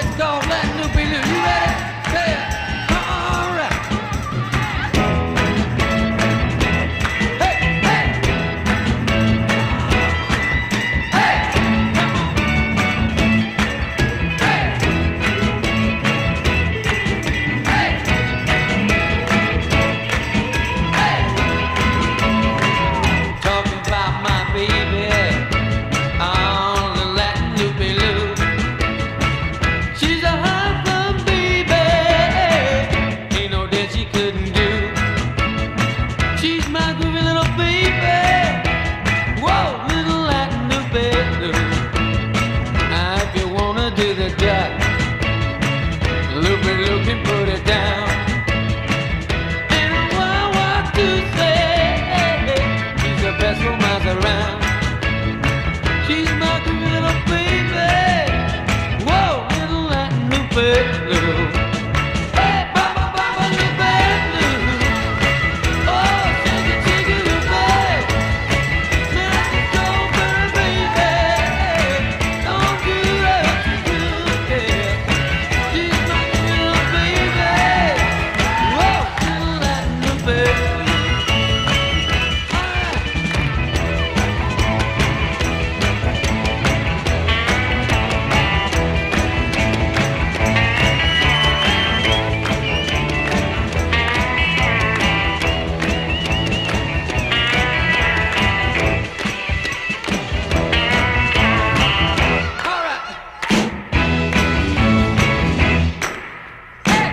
It's called Latin Loopy Loo. You ready? Say it. All right. Hey, hey. Hey. Hey. Hey. Talking about my baby on the Latin Loopy Loo. She's a hot baby, ain't no that she couldn't do. She's my groovy little baby, whoa, little Latin Loopy Loo. Now if you wanna do the duck, Loopy Loo can put it down. And what to say, she's the best romance around. She's my groovy little baby, whoa, little Latin Loopy Loo. Hey, Baba, Baba, Loopy Loo. Oh, shake it, Loopy. Now she's so very baby. Don't do that, yeah. She's my little baby. Whoa, little Latin Loopy Loo. All right. Hey.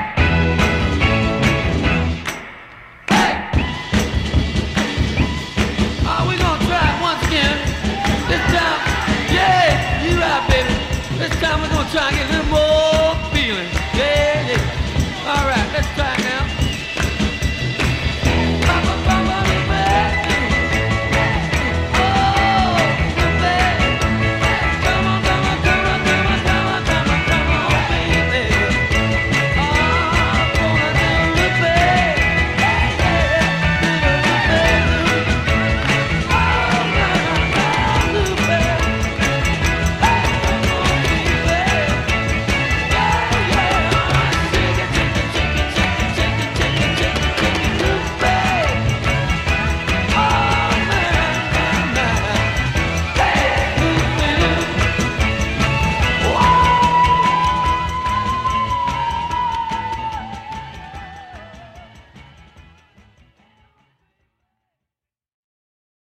Hey. Oh, we're gonna try it once again. This time, yeah, you right, baby. This time we're gonna try and get a little more feeling. Yeah, yeah. All right, let's try it now.